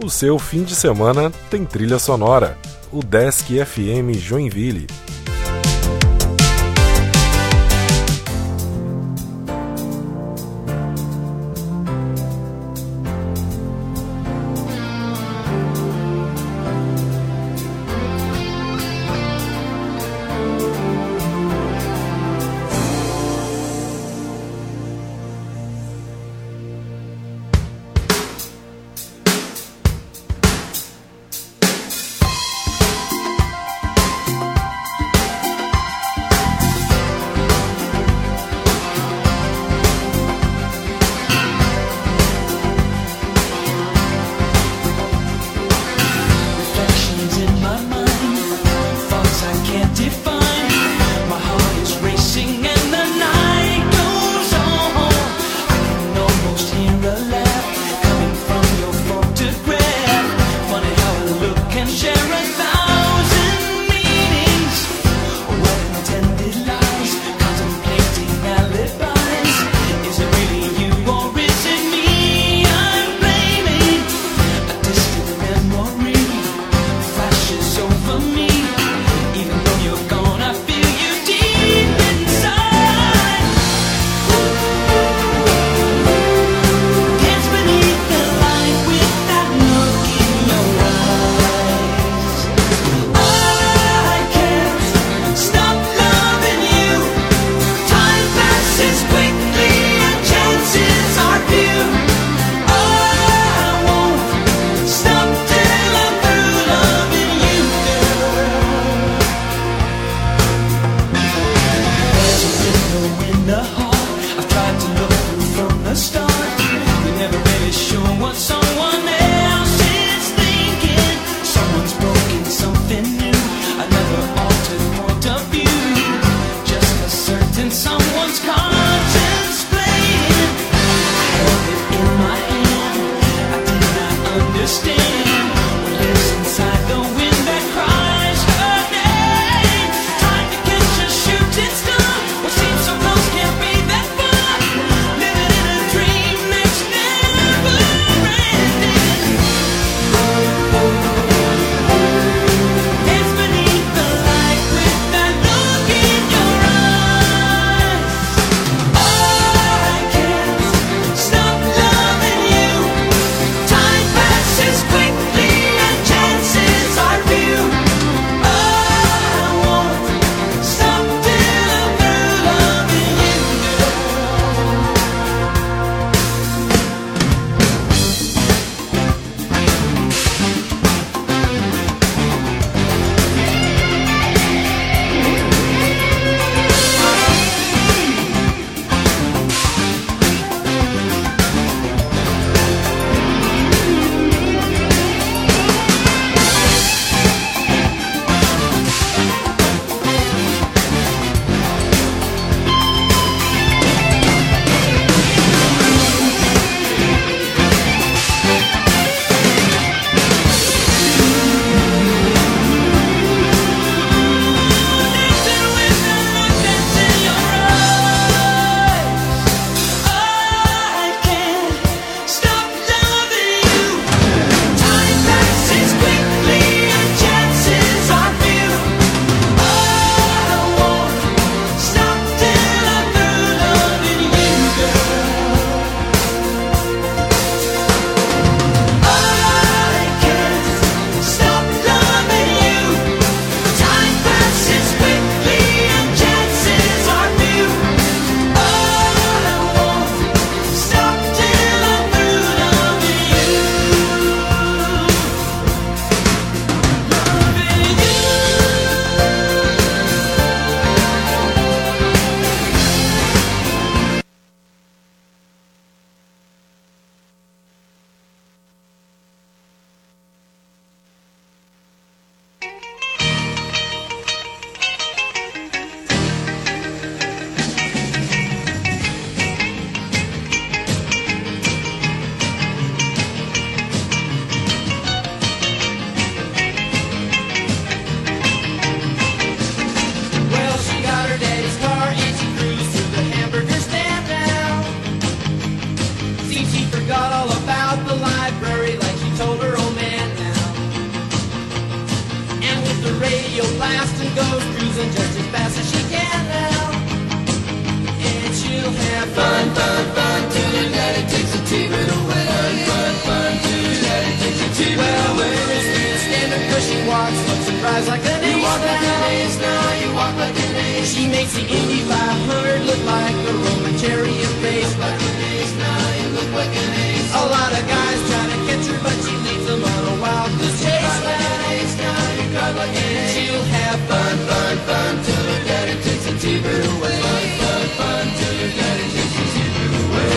O seu fim de semana tem trilha sonora. O Desk FM Joinville. have fun, fun, fun till your daddy takes the TV away. Fun, fun, fun till your daddy takes the TV away. Well, Miss standing cause she walks, looks and cries like an ace. You walk like an ace now, you walk like an ace. She makes the Indy 500 look like a Roman chariot race. Like an ace now, you look like an ace. A lot of guys try to catch her, but she leads them on a wild goose chase. Like an ace now, you drive like an ace. She'll have fun, fun, fun till her daddy takes the TV away. Fun, fun, fun till your daddy takes the TV away.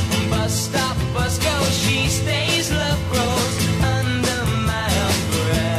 She stays, love grows under my umbrella.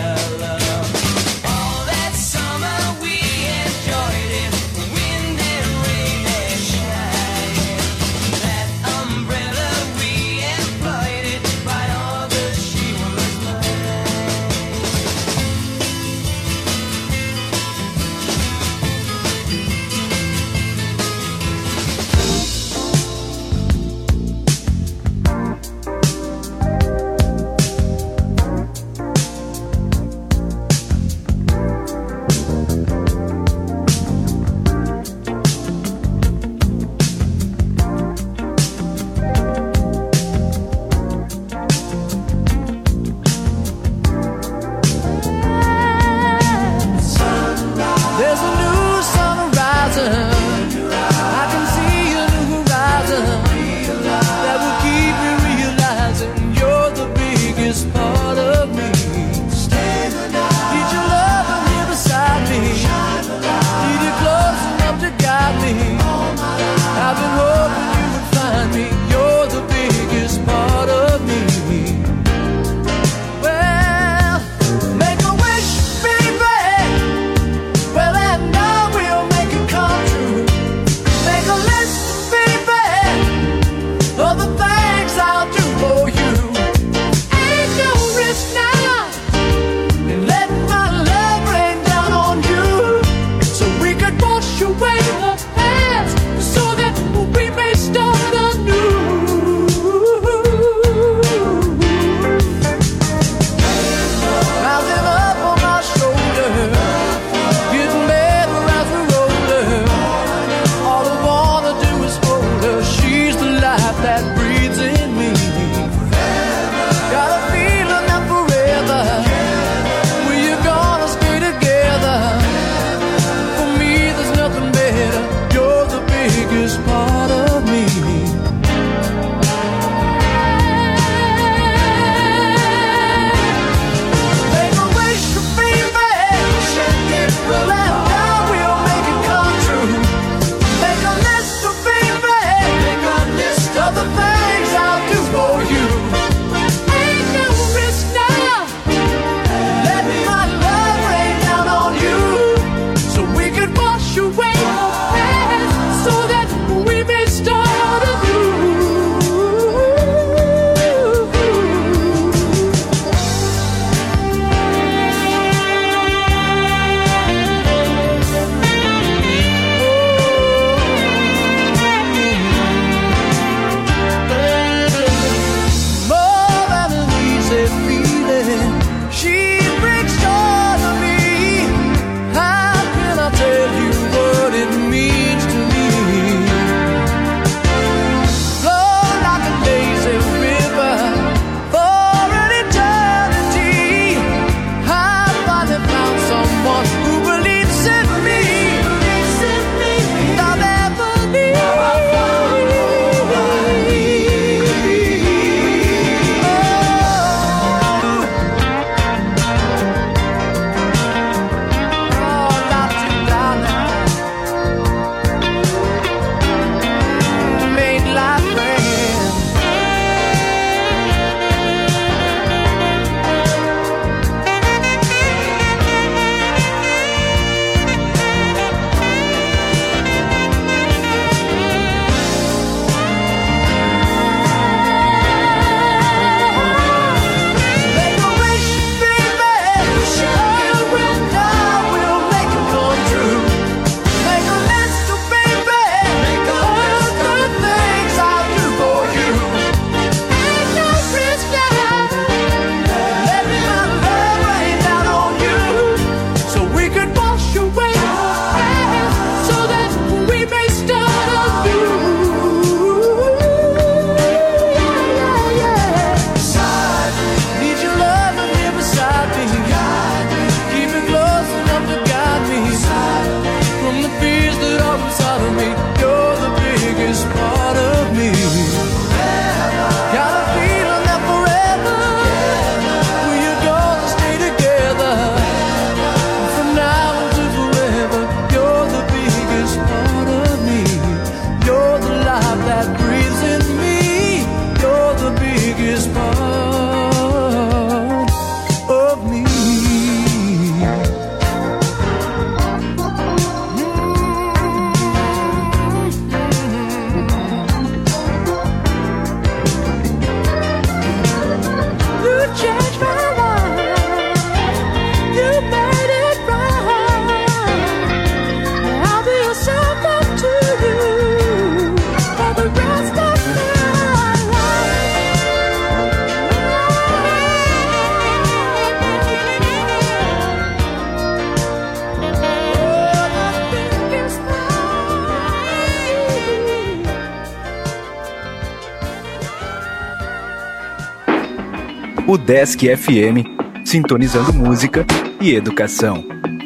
O Desk FM, sintonizando música e educação.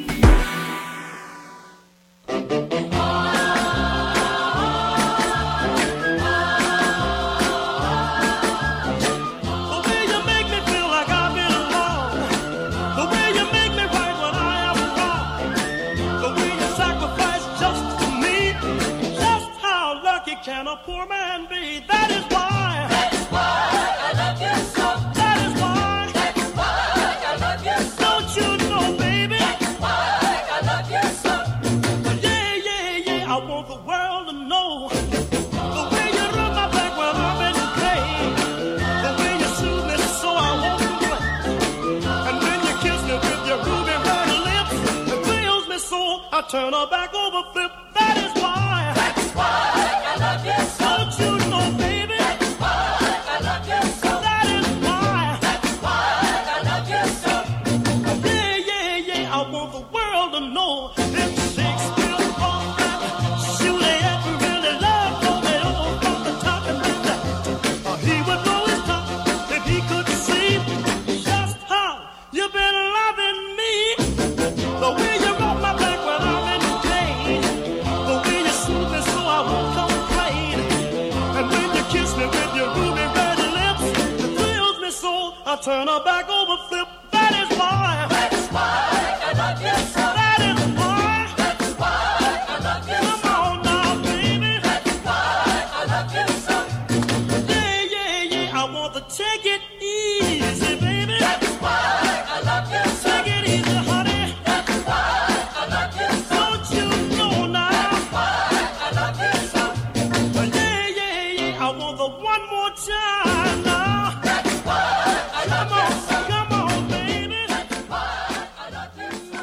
Can a poor man be? That is why I love you so. That is why I love you so. Don't you know, baby? That's why I love you so. Yeah, yeah, yeah. I want the world to know the way you rub my back when I'm in pain, the way you soothe me so I won't complain, and when you kiss me with your ruby red lips, it thrills me so I turn her back over flip. That is why. That's why. Don't you know, baby? That's why I love you so. That is why. That's why I love you so. Yeah, yeah, yeah. I want the world to know if Shakespeare wrote that, Juliet really loved Romeo from the top and that. He would know his top if he could see just how you've been loving me. The way you rub my back when I'm in pain, the way you soothe me so I won't complain, and when you kiss me with your ruby red lips, it thrills me so I turn her back over flip. That is why. That's why I love you so. That is why. That's why I love you so. Come on now, baby. That's why I love you so. Yeah, yeah, yeah. I want to take it easy, baby. That's why I love you so. Take it easy, honey. That's why I love you so. Don't you know now? That's why I love you so. Yeah, yeah, yeah. I want the one more time now. That's why I love you so. Come on, baby. That's why I love you so.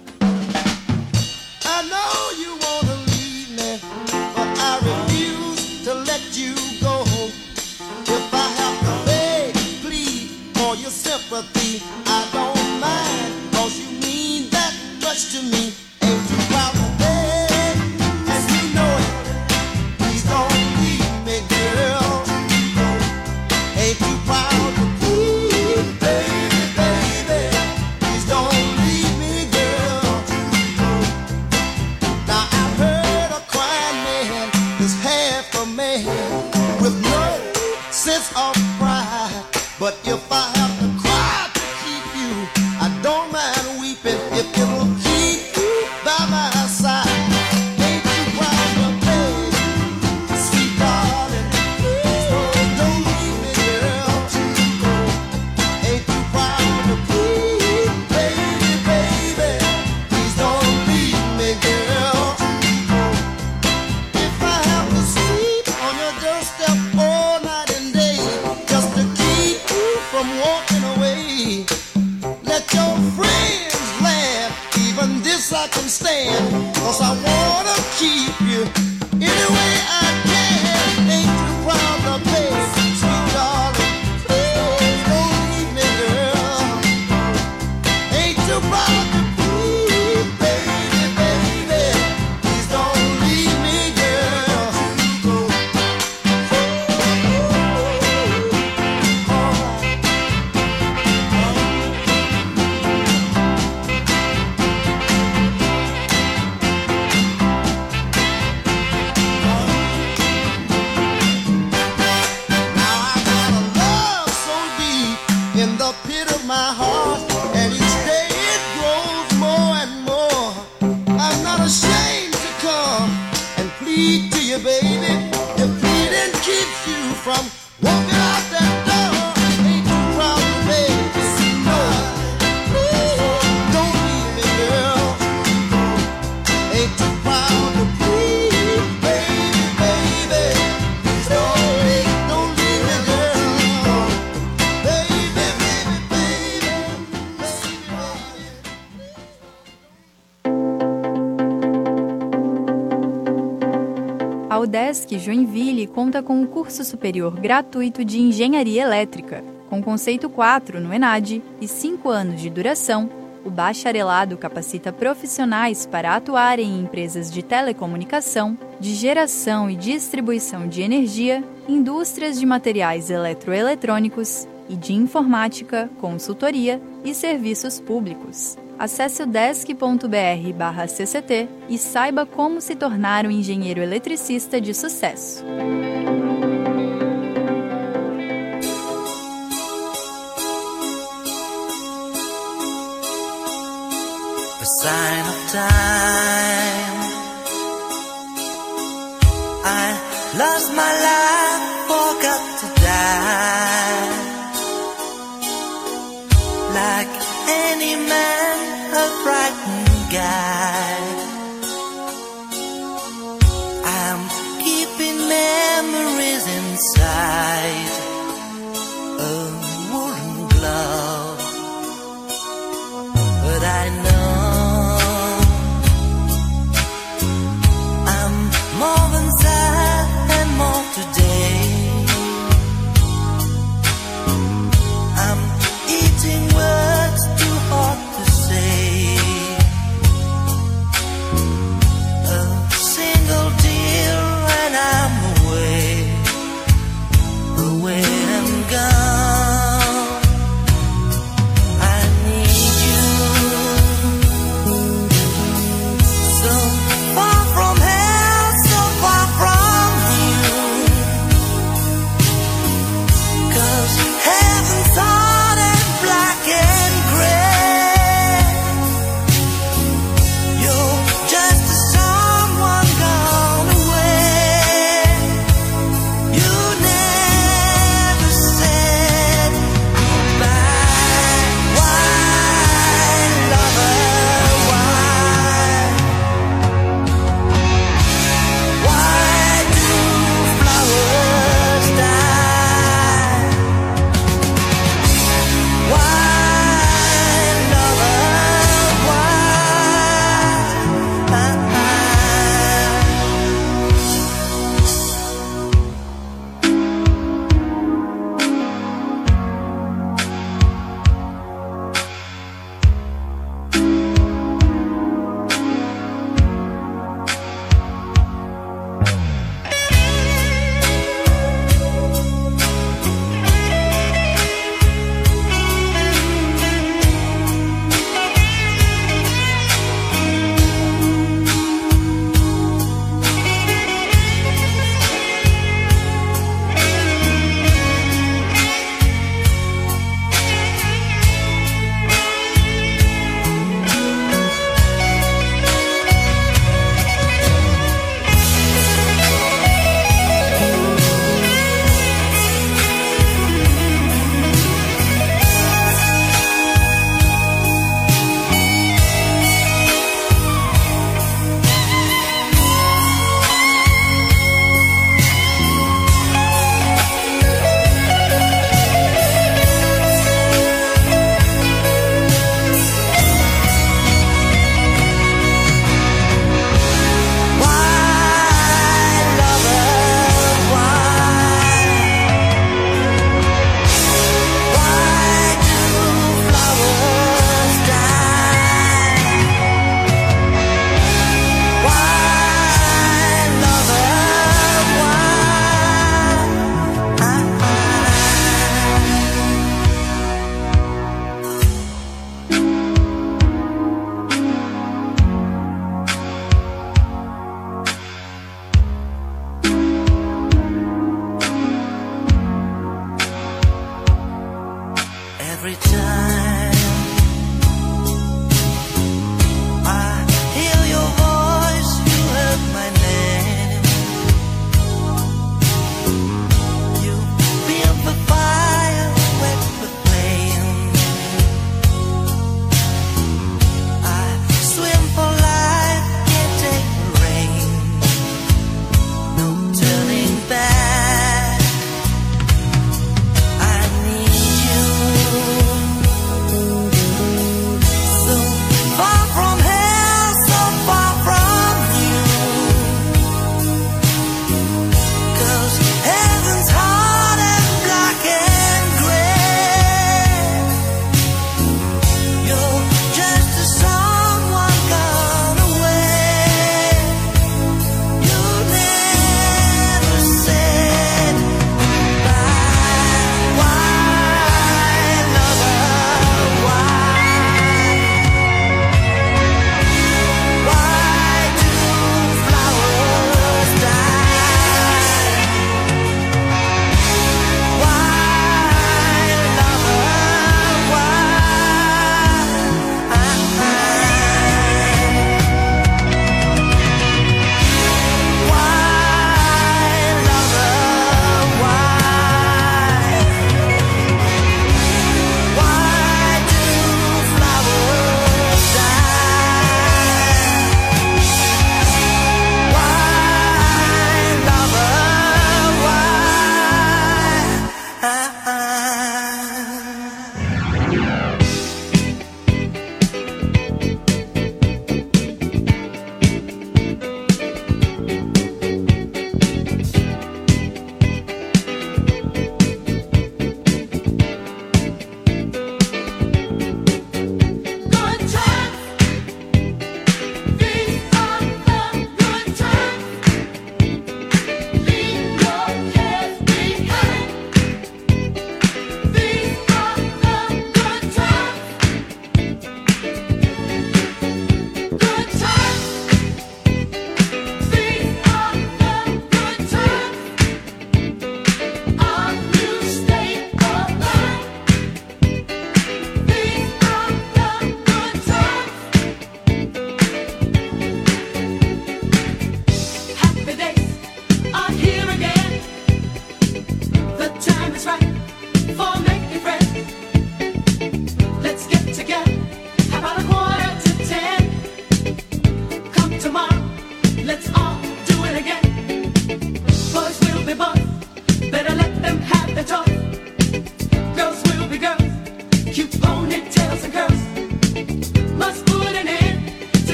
I know you wanna leave me, but I refuse to let you go. If I have to beg, plead for your sympathy, I don't mind, 'cause you mean that much to me. Ain't you proud to beg, and you know it. Please don't leave me, girl. Ain't you proud to plead, baby, baby? Please don't leave me, girl. Now I've heard a crying man is half a man with no sense of pride. But if I have to cry to keep you, I don't mind weeping if it'll keep you by my side. Ain't you proud of me, sweet darling? Please don't leave me, girl. Ain't you proud of me, baby, baby? Please don't leave me, girl. If I have to sleep on your doorstep all night and day, just to keep you from walking away, let your friends laugh, even this I can stand, 'cause I wanna keep you any way I can. Ain't you proud of me, sweet darling? Please don't leave me, girl. Ain't you proud of me, baby, baby? Please don't leave me, girl. Now I got a love so deep in the pit of my heart, and each day it grows more and more. I'm not ashamed to come and plead to you, baby. If pleading keeps you from walking out that door, ain't you proud of me? No, please don't leave me, girl. Ain't you proud of me, baby, baby? Please don't leave me, girl. Baby, baby, baby, A UDESC Joinville conta com um curso superior gratuito de Engenharia Elétrica, com conceito 4 no ENAD e 5 anos de duração. O bacharelado capacita profissionais para atuarem em empresas de telecomunicação, de geração e distribuição de energia, indústrias de materiais eletroeletrônicos, e de informática, consultoria e serviços públicos. Acesse o udesc.br/cct e saiba como se tornar um engenheiro eletricista de sucesso. A sign of time. I lost my life, forgot to die. Like any man, a frightened guy. I'm keeping memories inside a woolen glove, but I know I'm more than sad and more today. I'm eating words too hard to say. A single tear and I'm away and gone. I need you, so far from hell, so far from you. 'Cause heaven's hard and black and gray. You're just someone gone away. You never said goodbye. Why, lover, why do flowers die? Why, lover, every time I hear your voice, you heard my name. You feel the fire, wet the flame. I swim for life, can't take the rain. No turning back. I need you.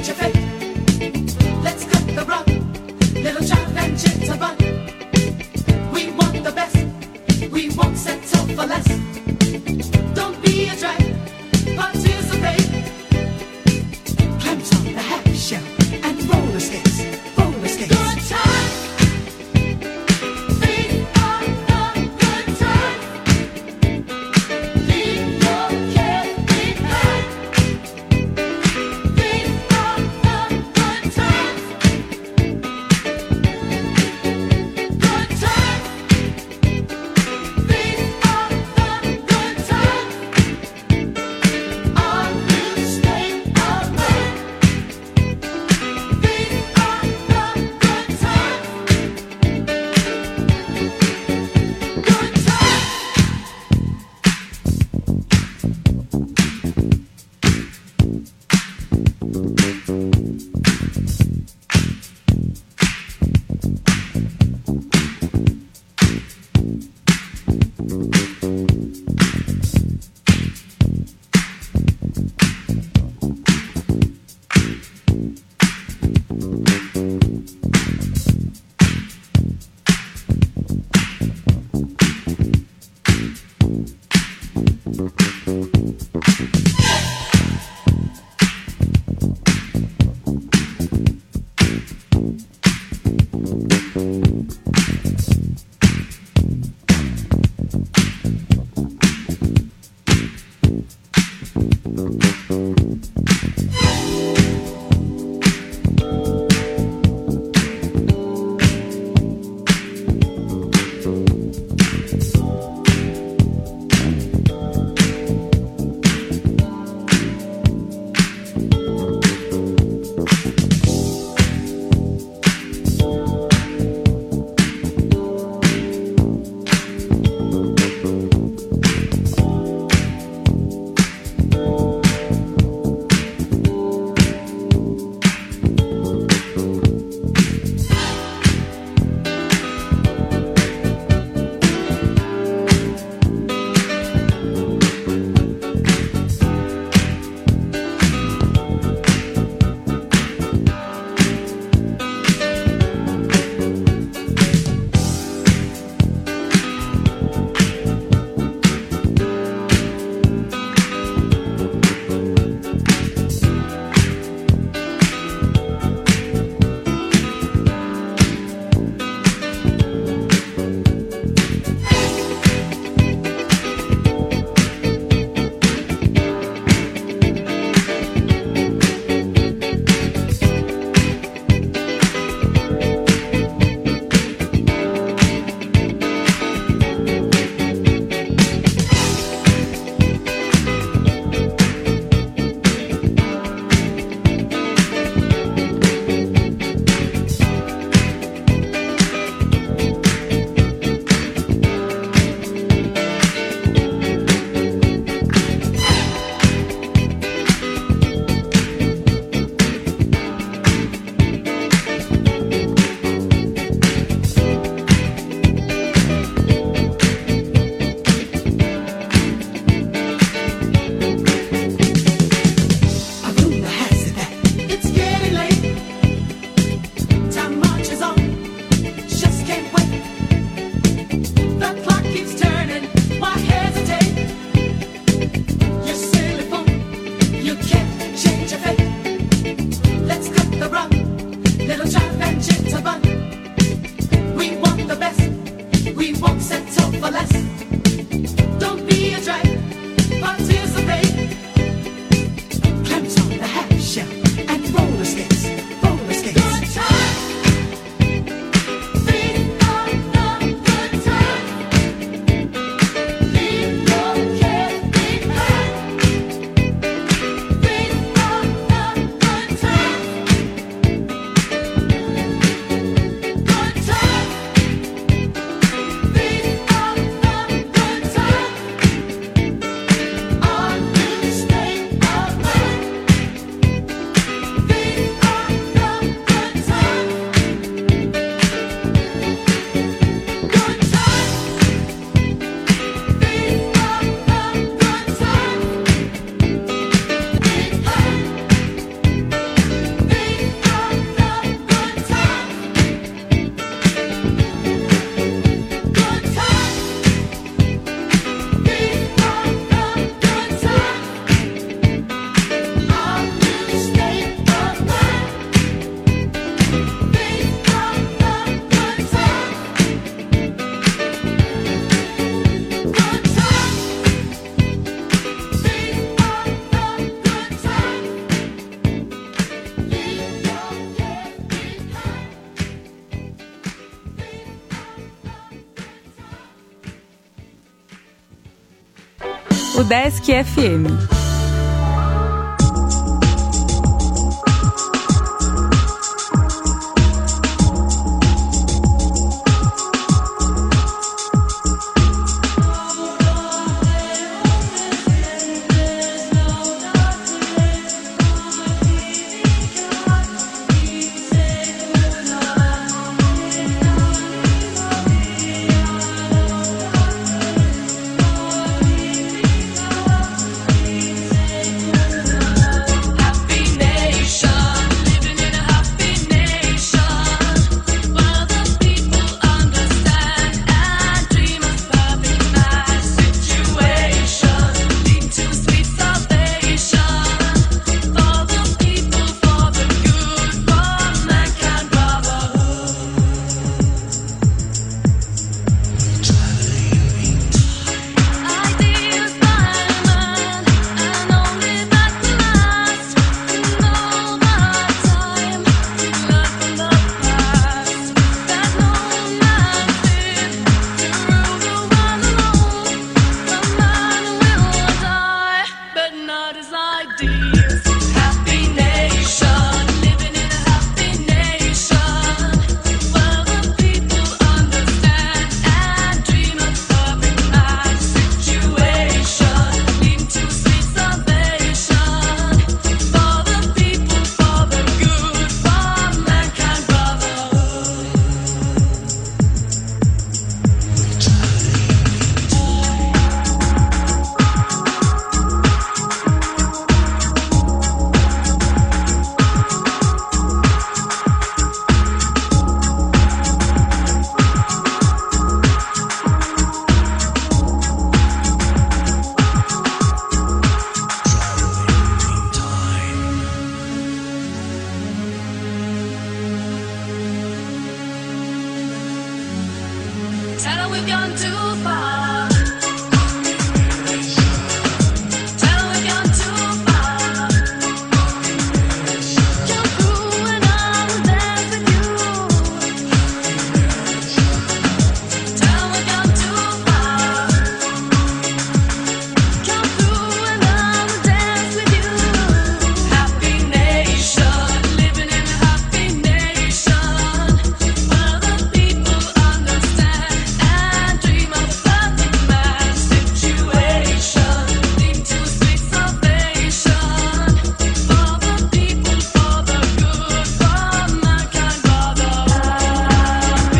change your fate. Let's cut the rug, little child and jitterbug. We want the best, we won't settle for less. Don't be a drag, participate. Clamps on the happy shell and roller skates, roller skates. Good time. These are the good times. Leave your cares behind. These are the O Desk FM. Tell her we've gone too far. Tell her we've gone too far. Come through and I will dance with you. Tell her we've gone too far. Come through and I will dance with you. Happy nation, living in a happy nation, where the people understand and dream of a perfect man situation, lead to sweet salvation for the people, for the good, for mankind, for the happy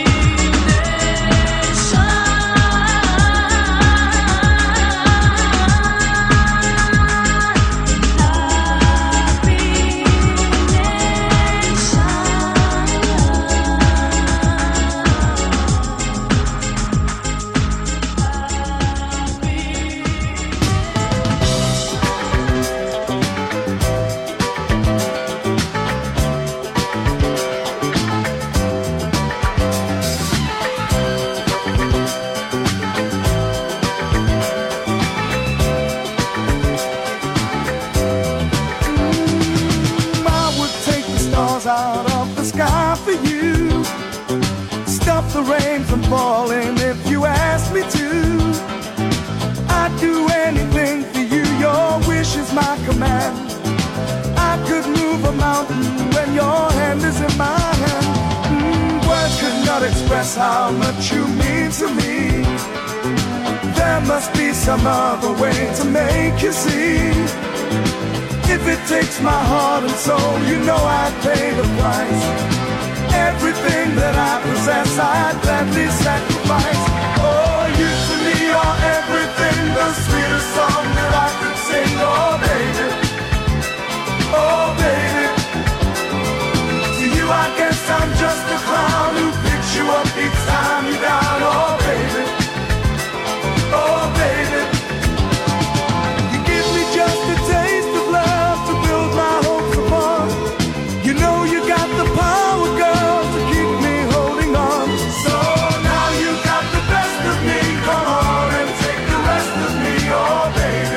I would take the stars out of the sky for you, stop the rain from falling if you asked me to. I'd do anything for you, your wish is my command. I could move a mountain when your hand is in my hand. Words could not express how much you mean to me. There must be some other way to make you see. If it takes my heart and soul, you know I'd pay the price. Everything that I possess, I'd gladly sacrifice. Oh, you to me are everything, the sweetest song that I could sing. Oh, baby, oh, baby. To you I guess I'm just a clown who picks you up each time you're down. Oh, baby, oh, baby. You give me just a taste of love to build my hopes upon. You know you got the power, girl, to keep me holding on. So now you got the best of me. Come on and take the rest of me, oh baby.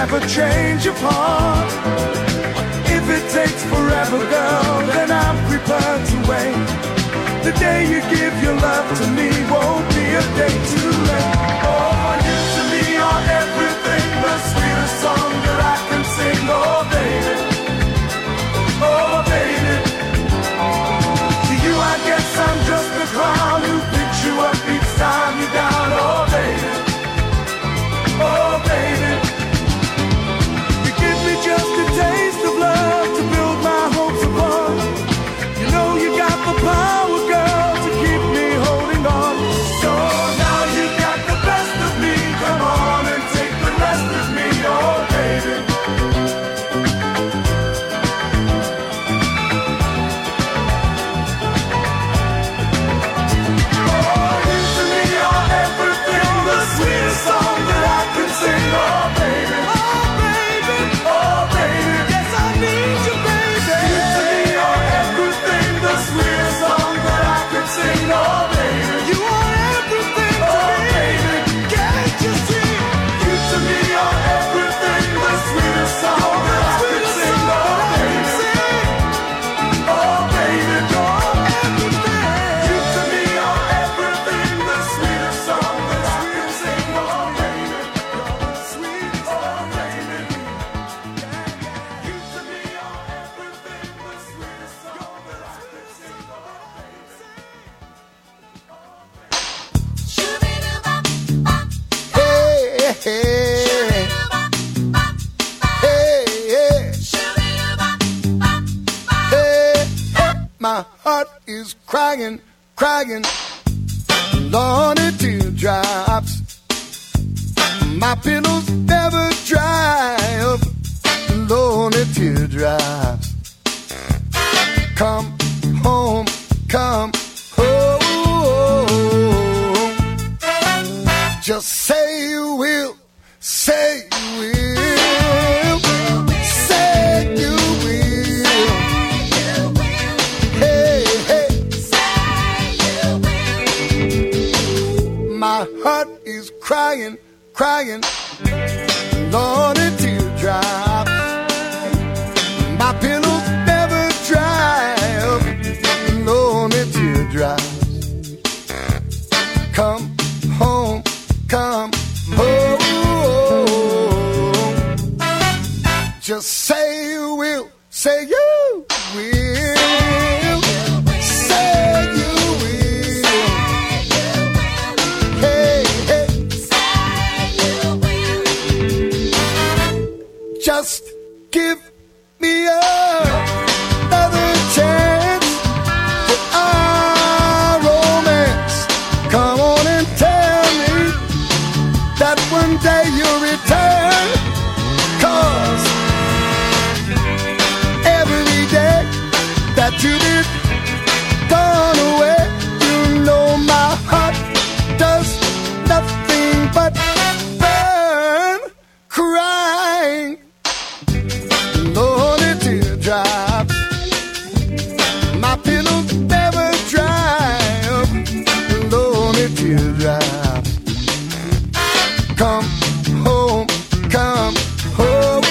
never change your part. If it takes forever, girl, then I'm prepared to wait. The day you give your love to me won't be a day too late. Oh, you to me are everything, the sweetest song that I can sing. Oh, baby, oh, baby. To you I guess I'm just a clown who picks you up each time you're down. Oh, baby, oh, baby. You give me just a taste of love to build my hopes upon. You know you got the power, girl, to keep me holding on. So now you got the best of me. Come on and take the rest of me, oh baby. Oh, you to me are everything, the sweetest song that I can sing, oh baby. Oh baby, oh baby, yes I need you, baby. You to me are everything, the sweetest song that I can sing, oh baby. You are everything to me, baby. Can't you see? You to me are everything, the sweetest song that I can sing, oh baby. Oh baby, you're everything. You to me are everything, the sweetest song that I can sing, oh baby. You're the sweetest, oh baby. You to me are everything, the sweetest song that I can sing, oh baby. Hey, my heart is crying, crying, lonely teardrops. My pillows never dry up, lonely teardrops. Come home, come home. Just say you will, say you will, say you will. Hey, hey. My heart is crying, crying, lonely teardrops. My pillows never dry up, lonely teardrops. Come home, come home. Just say you will, say you will, say you will. Hey, hey. Just give me another chance for our romance. Come on and tell me that one day you'll return. 'Cause every day that you've been gone away, you know my heart does nothing but burn, crying, lonely teardrops. My pillows never dry up, lonely teardrops. Come home, come home.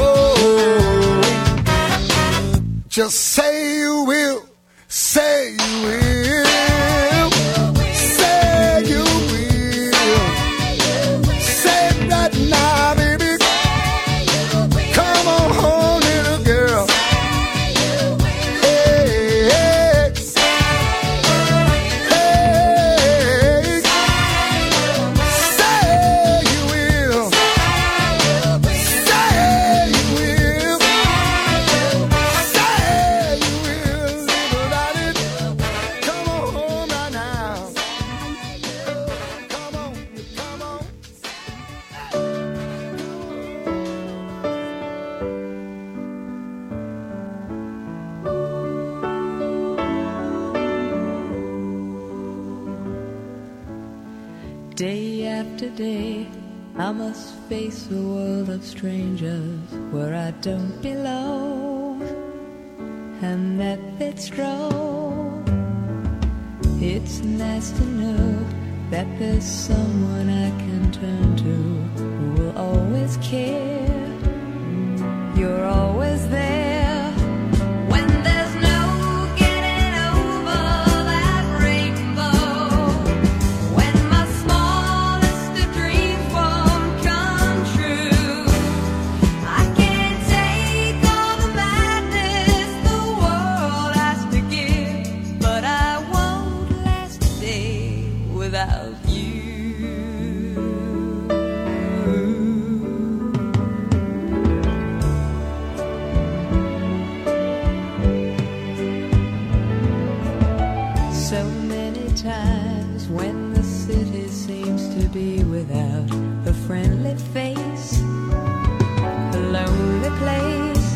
Just say you will, say you will, say you will. Say that now, baby. Come on home, little girl. Hey, hey. Hey. Say you will. Say you will. Say you will, little daddy. Come on home right now. Come on, come on. Day after day, I must face a world of strangers where I don't belong, and that it's wrong. It's nice to know that there's someone I can turn to who will always care. You're always there when there's no getting over that rainbow. When my smallest of dreams won't come true, I can't take all the madness the world has to give, but I won't last a day without you. So many times when the city seems to be without a friendly face, a lonely place,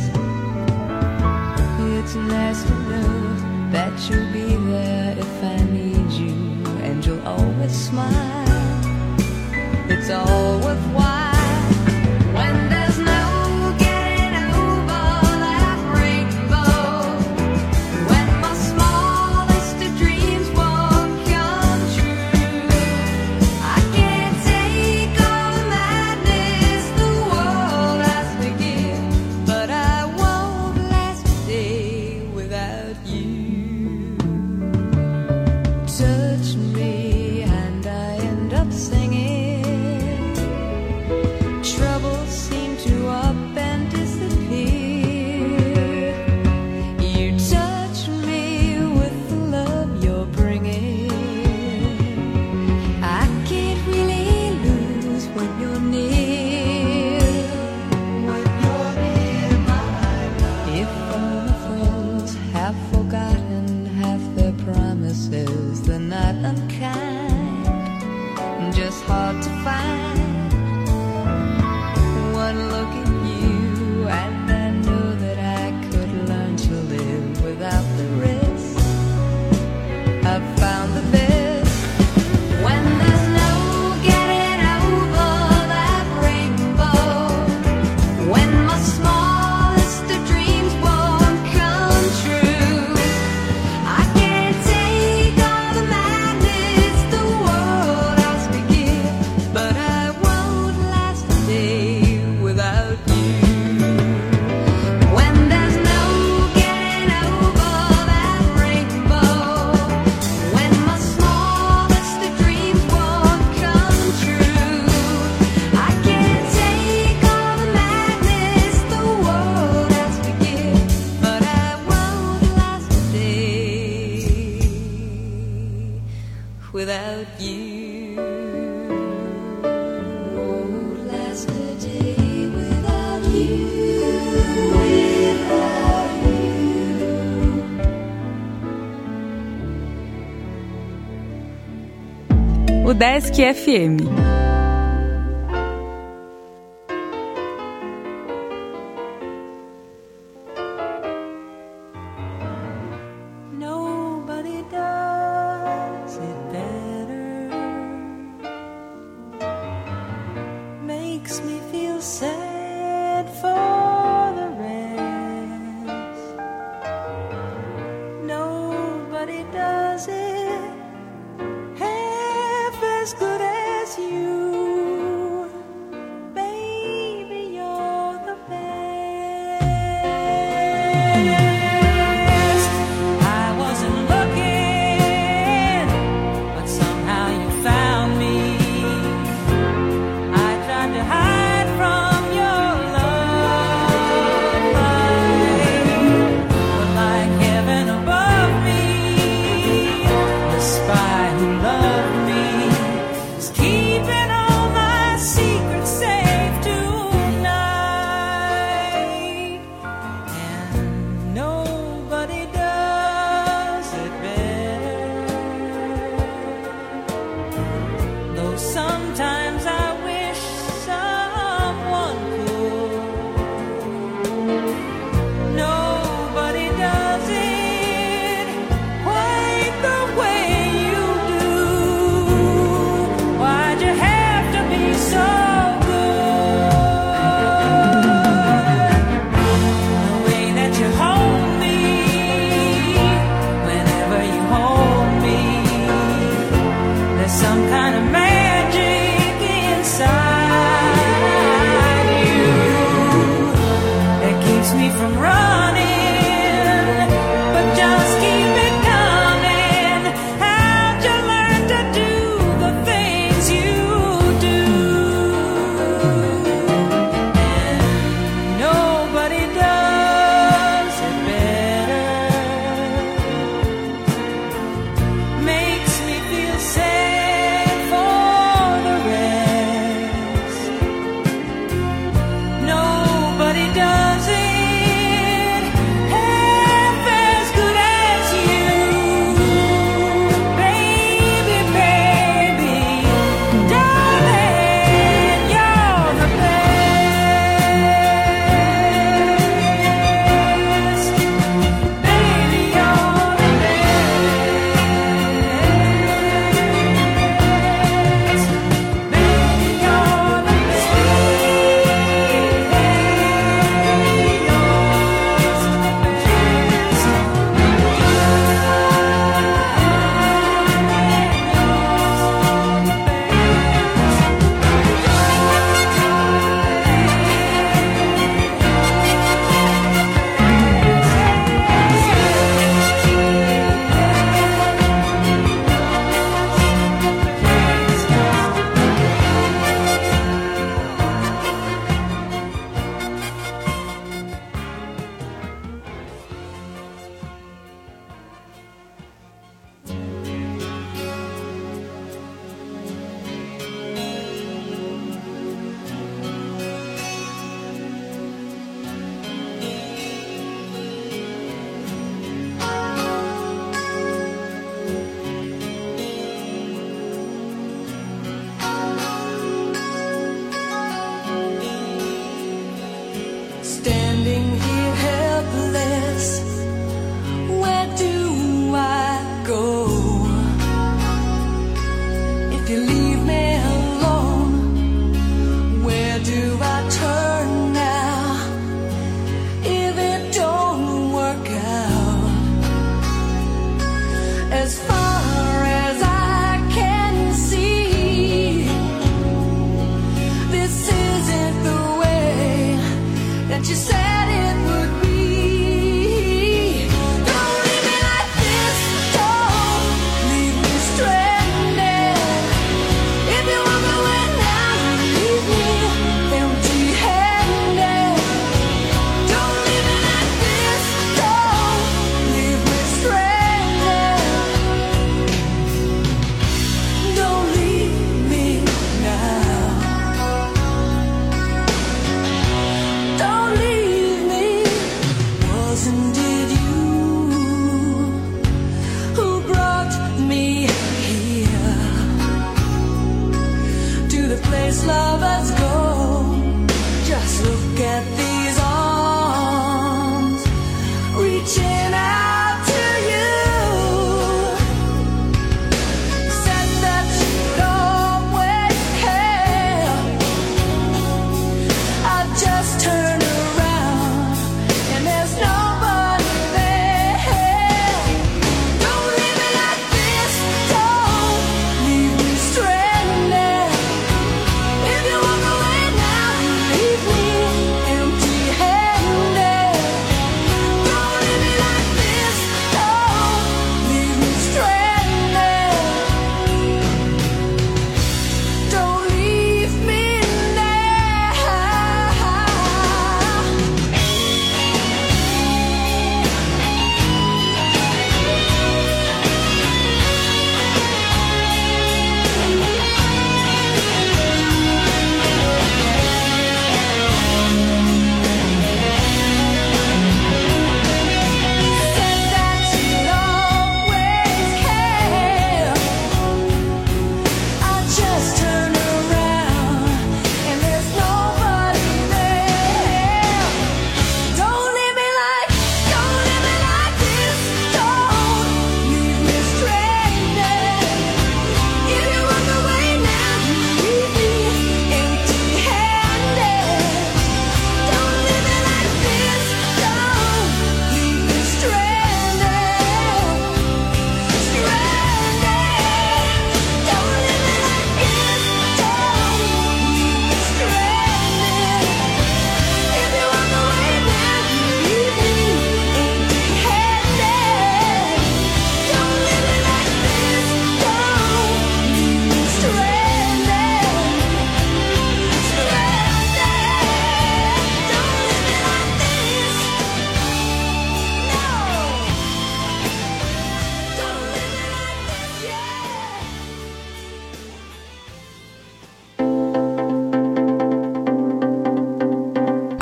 it's nice to know that you'll be there if I need you, and you'll always smile. It's all worthwhile when there's no getting over that rainbow. When my smallest of dreams won't come true, I can't take all the madness the world has to give, but I won't last a day without you. Touch me and I end up singing. Troubles seem to up and disappear. You touch me with the love you're bringing. I can't really lose when you're near. When you're near, my love. If all my friends have forgotten half their promises, they're not unkind, just hard to find. One look at you and I know that I could learn to live without the risk. I've found the best when there's no getting over that rainbow. When my smallest of dreams won't come true, I can't take all the madness the world has to give, but I won't last a day without you. When there's no getting over that rainbow, when my smallest of dreams won't come true, I can't take all the madness the world has to give, but I won't last a day without you. Won't last a day without you. Without you. O Desk FM. Nobody does it better. Makes me feel sad for the rest. Nobody does it half as good as you. Baby, you're the best. I wasn't looking, but somehow you found me. I tried to hide from your love, but like heaven above me, the spy who loved me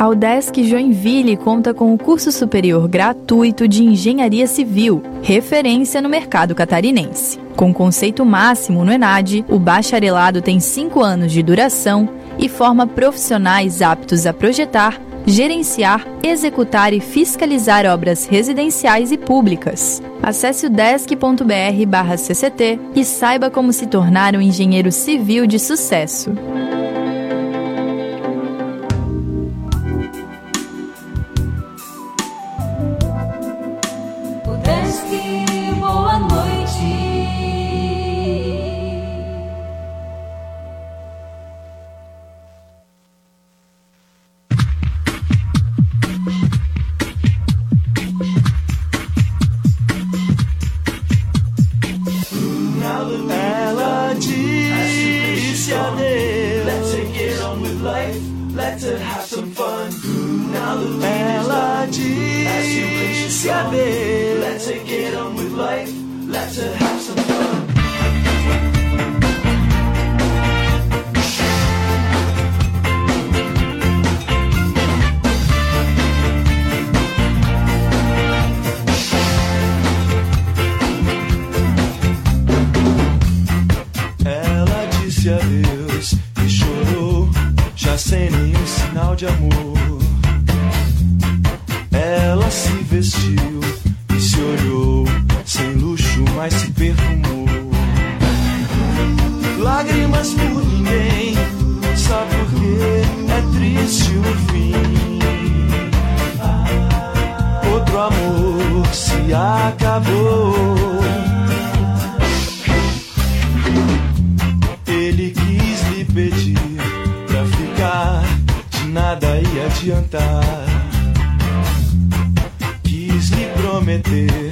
A UDESC Joinville conta com o curso superior gratuito de Engenharia Civil, referência no mercado catarinense. Com conceito máximo no ENAD, o bacharelado tem 5 anos de duração e forma profissionais aptos a projetar, gerenciar, executar e fiscalizar obras residenciais e públicas. Acesse udesc.br/CCT e saiba como se tornar um engenheiro civil de sucesso. Boa noite. Ela disse adeus. Let's get on with life. Let's have some fun. Ela disse adeus. Let's get on with life. Let's have some fun. Ela disse adeus e chorou, já sem nenhum sinal de amor. Ela se vestiu e se olhou, sem luxo, mas se perfumou. Lágrimas por ninguém, só porque é triste o fim. Outro amor se acabou. Ele quis lhe pedir pra ficar, de nada ia adiantar. Quis lhe prometer